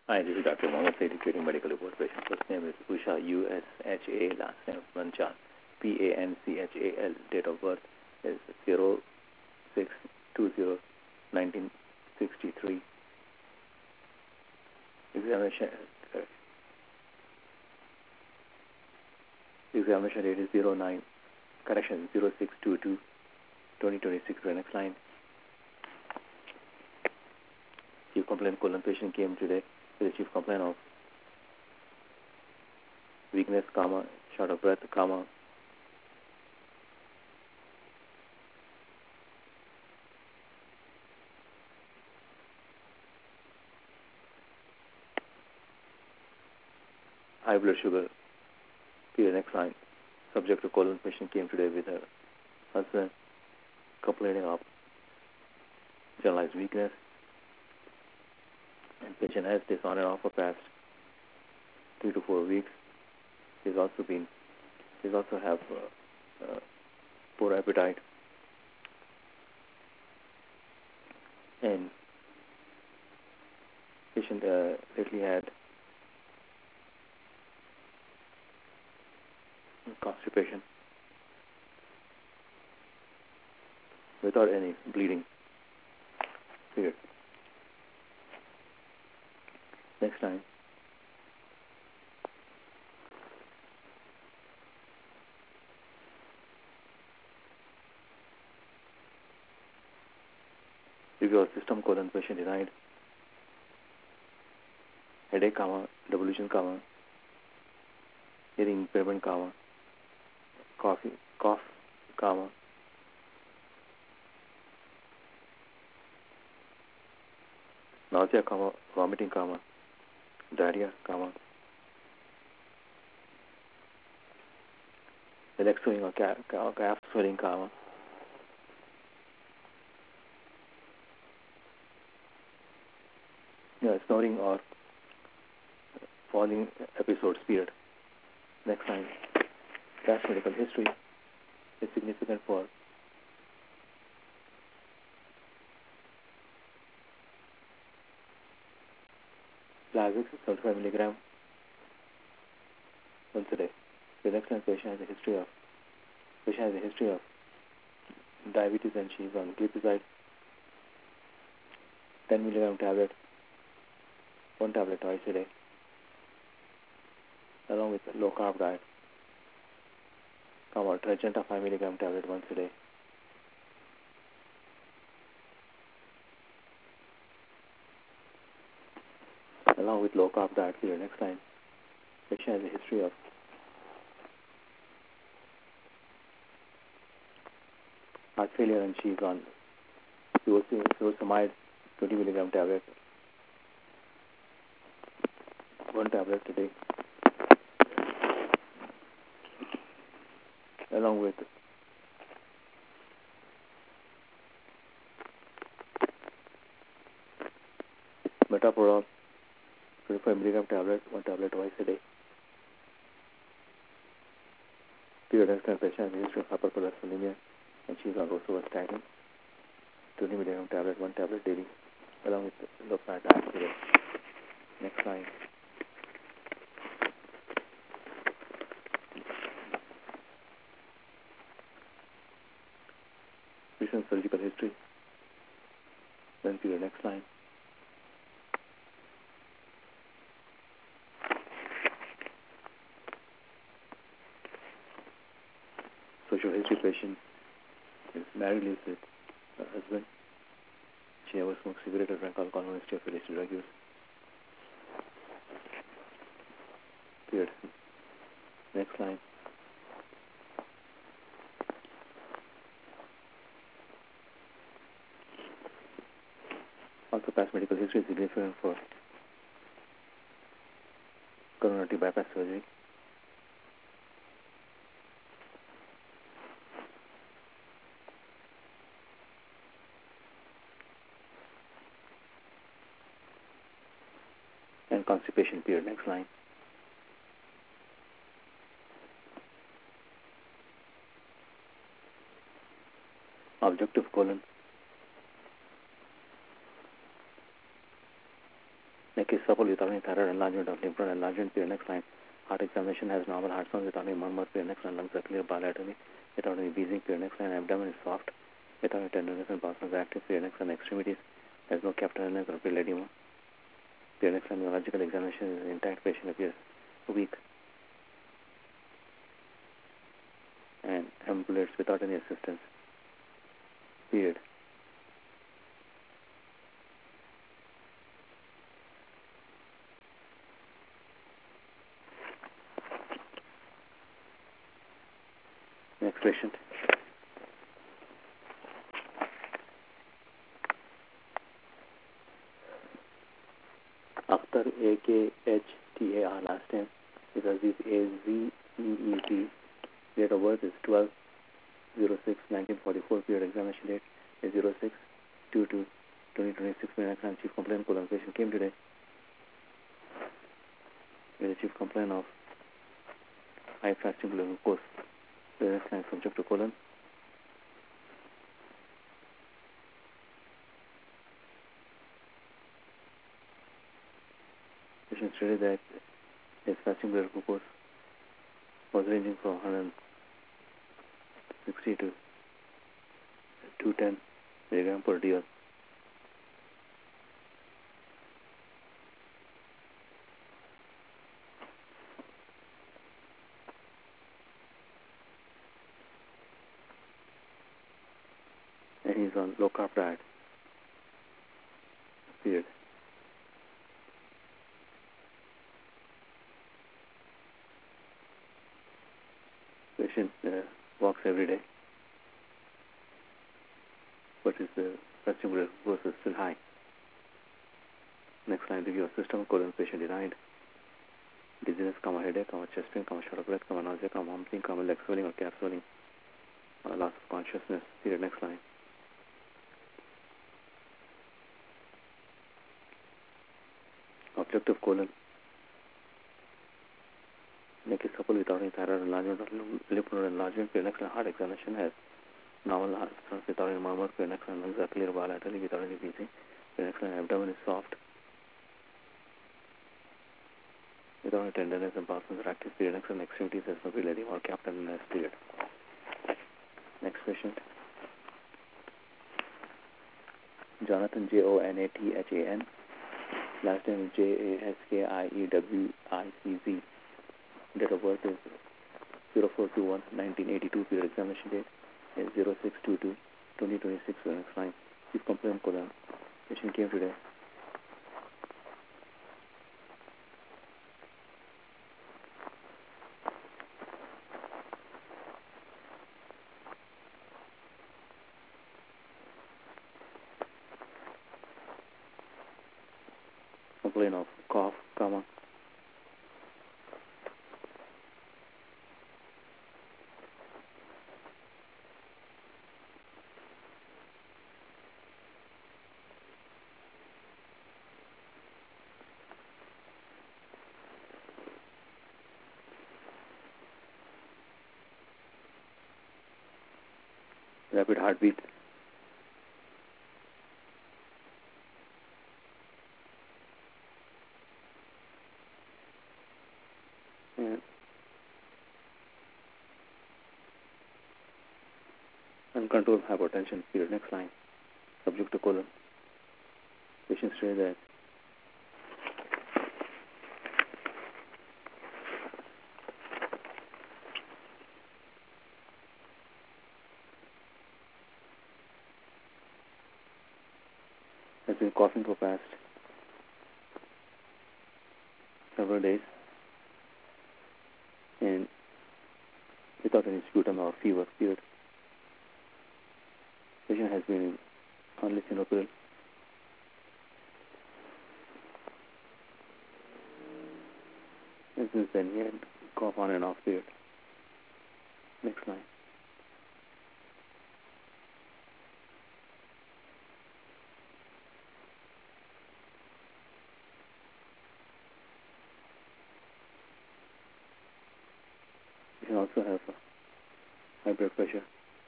Hi, this is Dr. Mohammed Saidi, treating medical report patient. First name is Usha, U-S-H-A, last name Panchal, P-A-N-C-H-A-L. Date of birth is 06/20/1963. Examination date is 09, correction 06/22/2026. Next line. Chief complaint colon patient came today with a chief complaint of weakness, short of breath, high blood sugar. Period. Next line. Subject to colon patient came today with her husband complaining of generalized weakness, and patient has this on and off for past 3 to 4 weeks. He's also have poor appetite, and patient lately had constipation without any bleeding. Period. Next line. Review of system colon patient denied headache, devolution, hearing impairment, cough, nausea, vomiting, diarrhea, the leg swelling or calf swelling, snoring or falling episodes. Period. Next line. Past medical history is significant for Plavix 75 milligram once a day. The next line. Patient has a history of diabetes, and she is on glipizide 10 milligram tablet, 1 tablet twice a day, along with low carb diet, Trajanta 5 milligram tablet once a day. Along with low carb diet. Here, next line. Patient has a history of heart failure, and she is on furosemide 20 milligram tablet, 1 tablet a day, along with metoprolol 25 milligram tablet, 1 tablet twice a day. Period. Next time, patient has a history of hypercholesterolemia, and she is on rosuvastatin 20 milligram tablet, 1 tablet daily, along with low fat diet. Period. Next line. Recent surgical history. Then period. Next line. Social history. Patient is married, lives with her husband. She never smoked cigarette or drank alcohol. No history of illicit drug use. Period. Next line. Also, past medical history is significant for coronary bypass surgery. And constipation. Period. Next line. Objective colon. Neck is supple without any thyroid enlargement or lymph node enlargement. Period. Next line. Heart examination has normal heart sounds without any murmur. Period. Next line. Lungs are clear bilaterally without any wheezing. Period. Next line. Abdomen is soft without any tenderness and pulse are active. Period. Next line. Extremities has no capillary or pale edema. Period. Next line. Neurological examination is intact. Patient appears weak and ambulates without any assistance. Period. Next patient. Akhtar, A-K-H-T-A-R, last name is Aziz, A-Z-E-E-Z. Date of birth is 12/06/1944. Period. Examination date is 06/22/2026. Next line. Chief complaint colon. Patient came today with a chief complaint of high fasting blood glucose. The next line. Subject to colon. Patient stated that his fasting blood glucose was ranging from 160 to 210 milligram per dl. And he's on low carb diet. Period. Patient walks every day, but his fasting blood glucose is still high. Next line. Review of system. Colon. Patient denied dizziness, headache, chest pain, short of breath, nausea, vomiting, leg swelling or calf swelling, loss of consciousness. Period. Next line. Objective colon. Neck is supple without any thyroid enlargement or lymph node enlargement. Period. Next line. Heart examination has normal heart sounds without any murmur. Period. Next line. Lungs are clear bilaterally without any wheezing. Period. Next line. Abdomen is soft without any tenderness and pulses are active. Period. Next line. Extremities has no bleeding or capillary. Period. Next patient. Jonathan, Jonathan. Last name is Jaskiewicz. Date of birth is 04/21/1982. Period. Examination date is 06/22/2026. Next line. Chief complaint colon. Patient came today complaint of cough, rapid heartbeat, and uncontrolled hypertension. Period. Next line. Subject to colon. Patient stated that has been coughing for past several days and without any sputum or fever. Period. Patient has been on lisinopril and since then he had cough on and off. Period. Next line. You can also have high blood pressure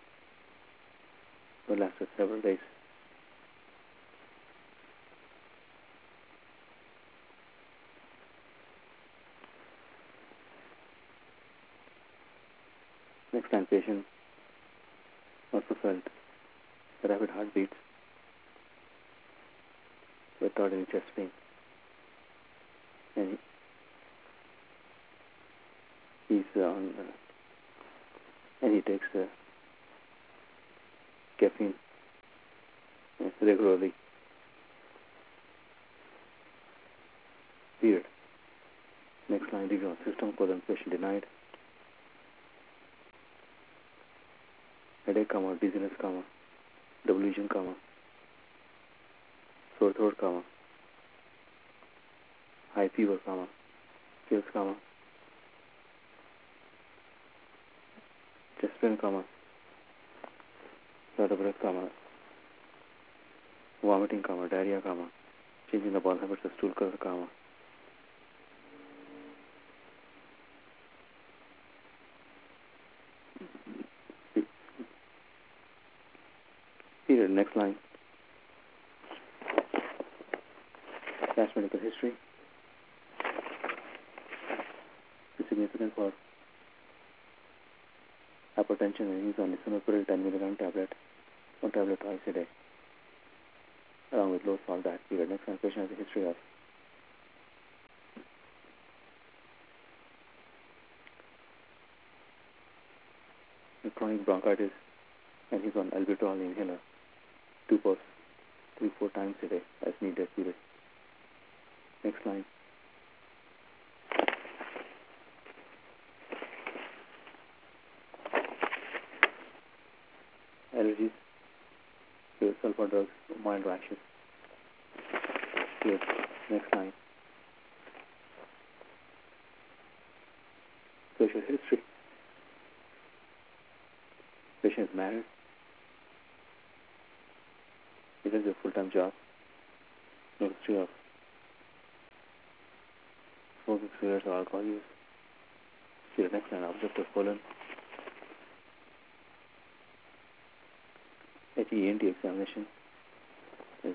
that lasted several days. Next line, patient also felt rapid heartbeats without any chest pain. And he's on, and he takes caffeine regularly. Period. Next line, regional system, patient denied. Headache, dizziness, double vision, sore throat, high fever, chills, chest pain, short of breath, vomiting, diarrhea, changing the bowel habits of stool color, Period. Next line. Past medical history. Is significant for hypertension, and he's on lisinopril 10 mg tablet, 1 tablet twice a day, along with low salt diet. Period. Next line. Patient has a history of chronic bronchitis, and he's on albuterol inhaler, 2 puffs, 3-4 times a day as needed. Period. Next line. Allergies to sulfur drugs, mild rashes. Period. Next line. Social history. Patient is married. He does a full-time job. No history of smoking cigarettes or alcohol use. See the next line. Objective colon. HENT examination is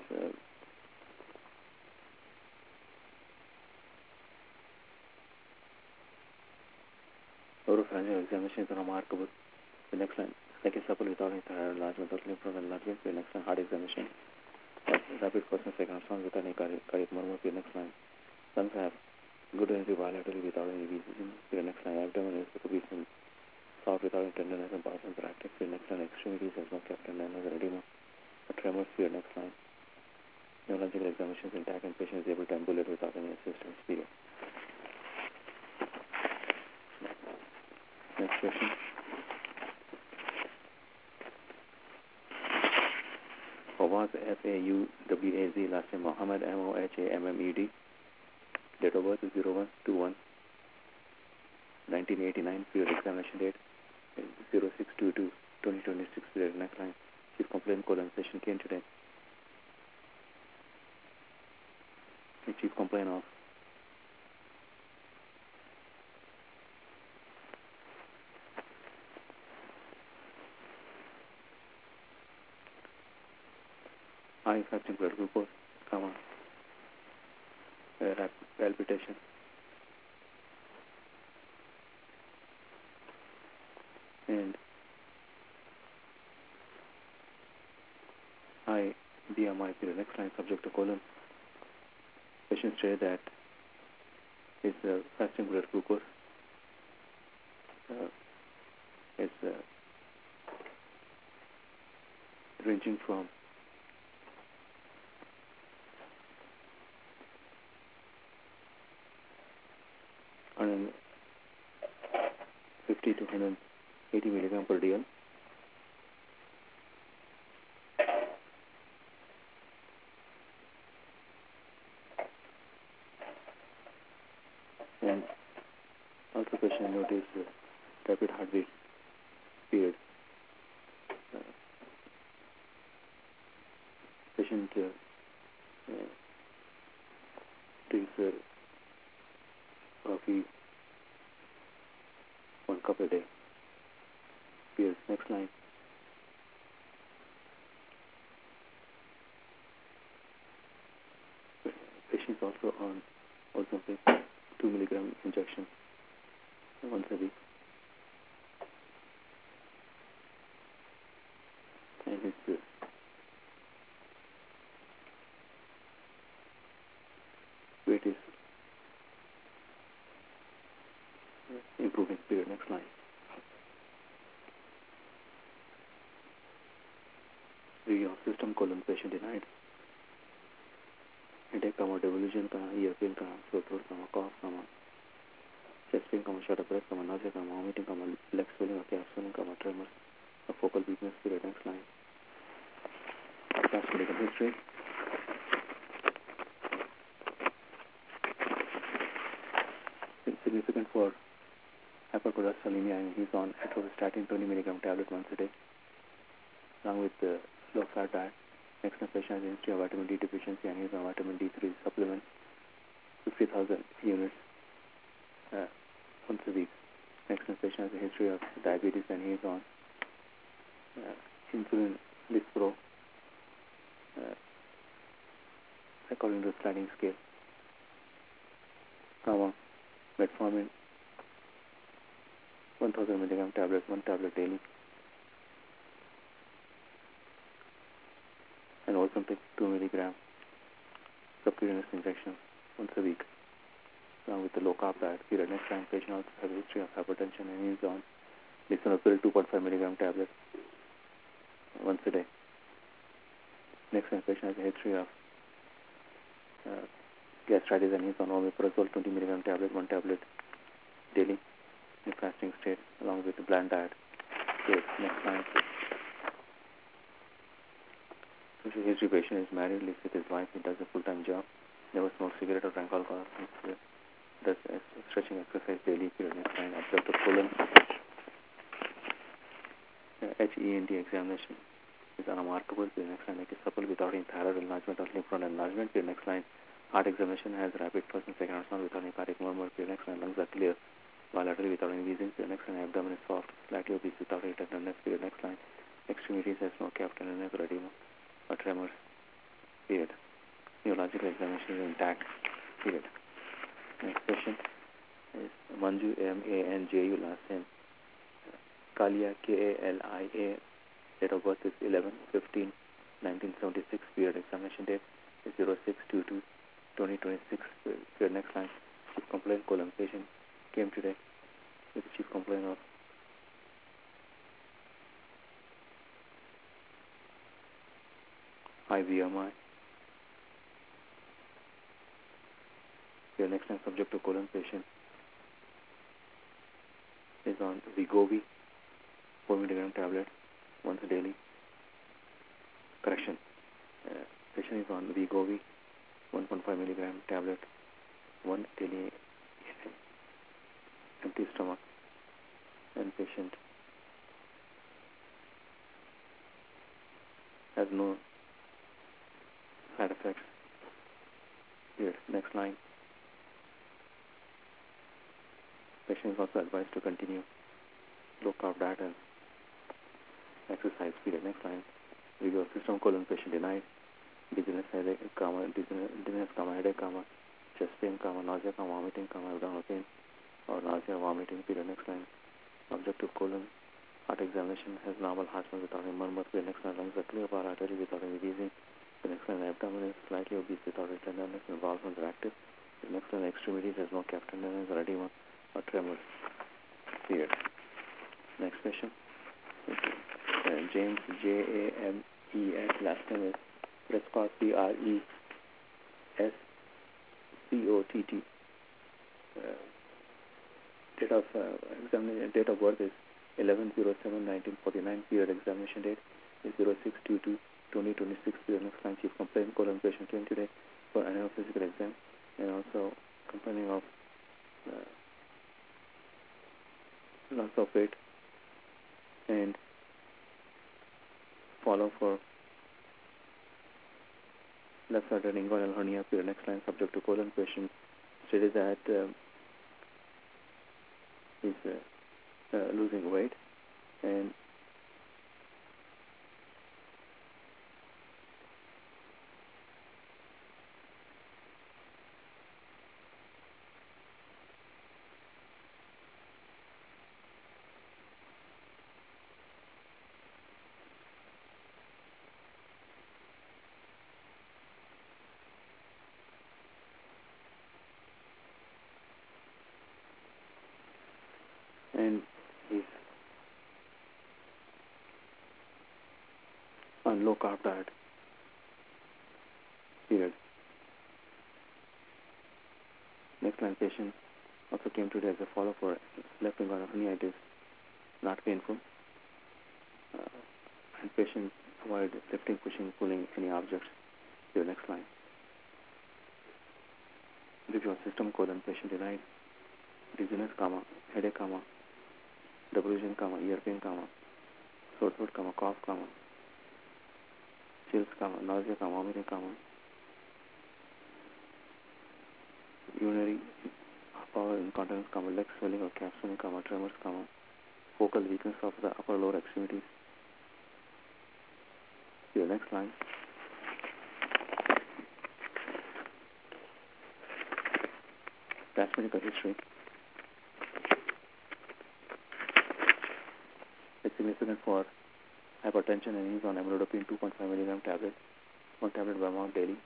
oropharyngeal examination is remarkable. The next line. Second supple without any thyroid enlargement or lymph node enlargement. The next line. Heart examination. Rapid first and second sound without any cardiac murmur. The next line. Lungs have good energy bilaterally without any disease. The next line. Abdomen is obese and soft without any tenderness and bowels interactive. The next line. Extremities has no captain and has edema. A tremor. The next line. Neurological examination is intact and patient is able to ambulate without any assistance. Period. Next question. Fawaz, F-A-U-W-A-Z, last name Mohammed, M-O-H-A-M-M-E-D. Date of birth is 01/21/1989. Period. Examination date is 06/22/2026. Period. Next line. Chief complaint session came today. The chief complaint of high fasting blood glucose, palpitation, and high BMI. Period. Next line. Subject to colon. Patient stated that his fasting blood glucose is ranging from 150 to 180 milligram per dl. And also patient noticed rapid heartbeat. Period. Patient drinks coffee 1 cup a day. Period. Next line. Patients also on Ozempic 2 milligram injection once a week. and his weight is improving. Period. Next line. Review of system colon patient denied. Headache, devolution, ear pain, sore throat, cough, chest pain, short of breath, nausea, vomiting, leg swelling, calf swelling, tremors, focal weakness. Period. Next line. Past medical history. It's significant for hypercholesterolemia, and he's on atorvastatin 20 mg tablet once a day, along with the low fat diet. Next patient has a history of vitamin D deficiency, and he's on vitamin D3 supplement, 50,000 units once a week. Next patient has a history of diabetes, and he's on insulin Lispro according to the sliding scale. Metformin 1000 mg tablet, 1 tablet daily, and Ozempic 2 mg subcutaneous injection once a week, along with the low carb diet. Period. Next line. Patient also has a history of hypertension, and he's on lisinopril 2.5 mg tablet once a day. Next line. Patient has a history of gastritis, and he's on omeprazole 20 mg tablet, 1 tablet daily in fasting state, along with the bland diet. Good. Next line. History patient is married, lives with his wife, he does a full-time job, never smokes cigarette or drank alcohol, does stretching exercise daily. Period. Next line. Observe the colon. HEND examination is unremarkable. Period. Next line. It is supple without any thyroid enlargement or lymph node enlargement. Period. Next line. Heart examination has rapid first and second heart without any cardiac murmur. Period. Next line. Lungs are clear bilaterally without any wheezing. Period. Next line. Abdomen is soft, slightly obese without any tenderness. Period. Next line. Extremities has no calf tenderness or edema or tremors. Period. Neurological examination is intact. Period. Next patient is Manju, Manju, last name Kalia, Kalia. Date of birth is 11/15/1976. Period. Examination date is 06/22/2026. Period. Next line. Chief complaint colon. Patient came today with the chief complaint of high BMI. Period. Next line. Subject to colon. Patient is on Wegovy 4 mg tablet once daily. Correction. Patient is on Wegovy 1.5 mg tablet once daily, empty stomach, and patient has no side effects. Here. Next line. Patient is also advised to continue low carb diet and exercise. Period. Next line. Review of system colon. Patient denied. Dizziness, headache, dizziness, headache, chest pain, nausea, vomiting, abdominal pain, or nausea, vomiting. Period. Next line. Objective colon. Heart examination has normal heart rate without any murmur. Period. Next line. Lungs are clear bilaterally without any wheezing. The next line. Abdomen is slightly obese without any tenderness, and bowel are active. The next line. Extremities has no calf tenderness or edema or tremors. Period. Next patient. James, James, last name is Prescott, Prescott. Date of examination, date of birth is 11/07/1949. Period. Examination date is 06/22/2026. Period. Next line. Chief complaint colon. Patient came today for annual physical exam, and also complaining of loss of weight and follow for left-sided inguinal hernia. Period. Next line. Subject to colon. Patient stated that he's losing weight, and and he's on low carb diet. Period. Next line, patient also came today as a follow-up for left finger herniatis, not painful. And patient avoid lifting, pushing, pulling any objects. Your next line. Review of system colon, patient denied dizziness, headache, double vision, ear pain, sore throat, cough, chills, nausea, vomiting, urinary power incontinence, leg swelling or calf swelling, tremors, focal weakness of the upper lower extremities. Your next line. Past medical history. It's significant for hypertension and he's on amlodipine 2.5 mg tablet, 1 tablet per month daily,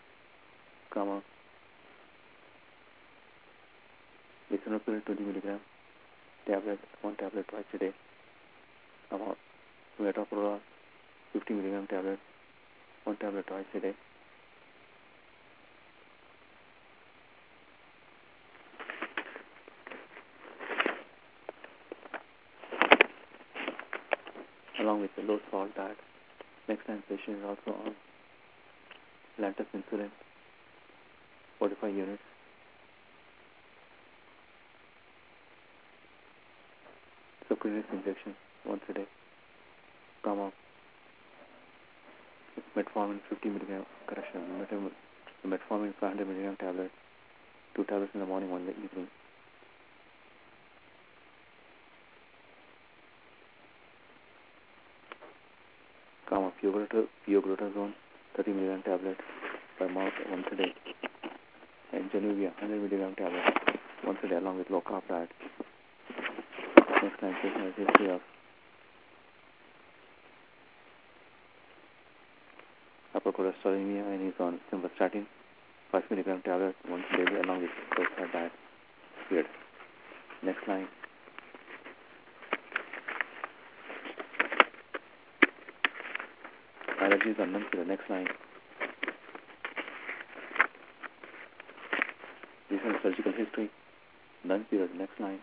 lisinopril 20 mg tablet, 1 tablet twice a day, metoprolol 50 mg tablet, 1 tablet twice a day. Along with the low salt diet. Next time patient is also on Lantus insulin, 45 units. Subcutaneous injection once a day. Metformin 50 mg, metformin 500 mg tablet, 2 tablets in the morning, 1 in the evening. Pioglitazone 30 mg tablet per mouth once a day, and Januvia 100 mg tablet once a day along with low carb diet. Next time patient has history of hypercholesterolemia and he's on simvastatin 5 mg tablet once daily along with low carb diet. Period. Next line. Allergies are none. To the next line. Recent surgical history. None. Period. Next line.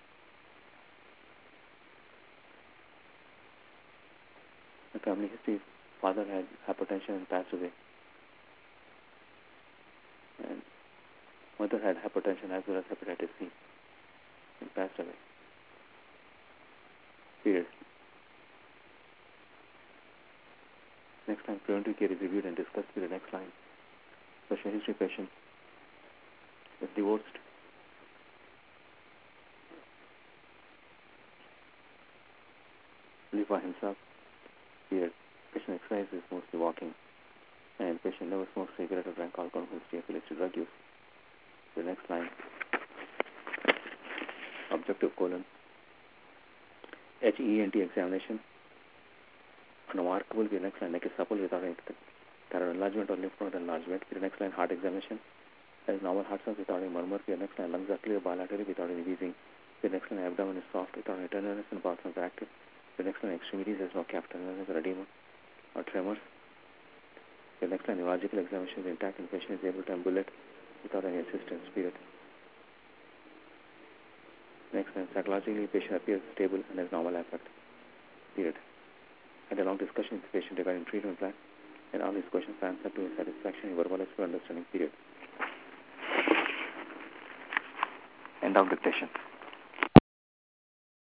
The family history. Father had hypertension and passed away. And mother had hypertension as well as hepatitis C and passed away. Period. Next line, preventive care is reviewed and discussed with the next line. Special history patient is divorced. Live by himself. Period. Patient exercises mostly walking. And patient never smokes cigarette or drank alcohol, history of illicit drug use. The next line. Objective colon. HENT examination. Unremarkable. The next line, neck is supple without any thyroid enlargement or lymph node enlargement. The next line, heart examination. Has normal heart sounds without any murmur. The next line, lungs are clear bilaterally without any wheezing. The next line, abdomen is soft without any tenderness and bowel sounds are active. The next line, extremities, has no calf tenderness or edema or tremors. The next line, neurological examination is intact and patient is able to ambulate without any assistance. Period. Next line, psychologically, patient appears stable and has normal affect. Period. Had a long discussion with the patient regarding treatment plan, and all his questions answered to his satisfaction in verbalized for understanding. Period. End of dictation.